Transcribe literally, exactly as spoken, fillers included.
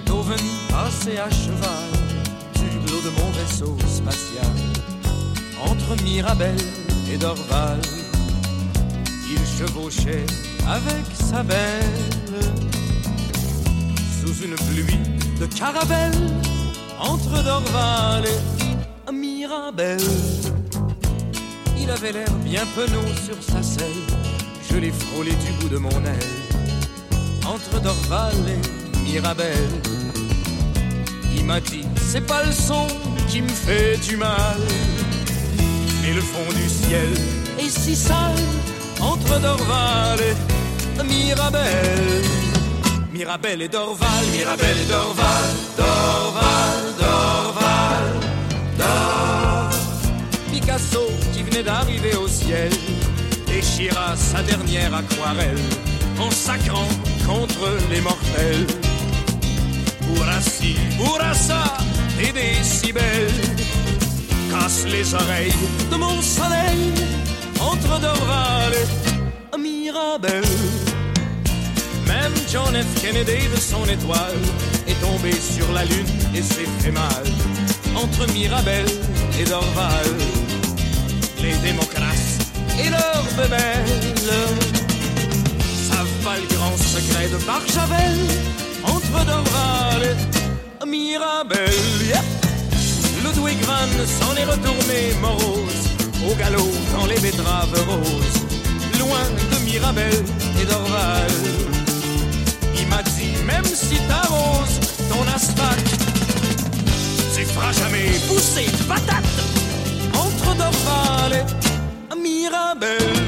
Beethoven passait à cheval du hublot de mon vaisseau spatial. Entre Mirabel et Dorval, il chevauchait avec sa belle. Sous une pluie de caravelle, entre Dorval et Mirabel. Il avait l'air bien penaud sur sa selle, je l'ai frôlé du bout de mon aile. Entre Dorval et Mirabel, il m'a dit c'est pas le son qui me fait du mal, mais le fond du ciel est si sale. Entre Dorval et Mirabel, Mirabel et Dorval, Mirabel et Dorval, Dorval, Dorval, Dorval. Picasso qui venait d'arriver au ciel déchira sa dernière aquarelle en sacrant contre les mortels. Bourrassi, Bourrassa et décibels casse les oreilles de mon soleil. Entre Dorval et Mirabel, même John F. Kennedy de son étoile est tombé sur la lune et s'est fait mal. Entre Mirabel et Dorval, les démocrates et leurs bébelles savent pas le grand secret de Barjavel. Entre Dorval et Mirabel, yeah. Ludwig van s'en est retourné morose au galop dans les betteraves roses, loin de Mirabel et Dorval. Il m'a dit même si t'arroses ton asphalte, tu feras jamais pousser de patate. Entre Dorval et Mirabel.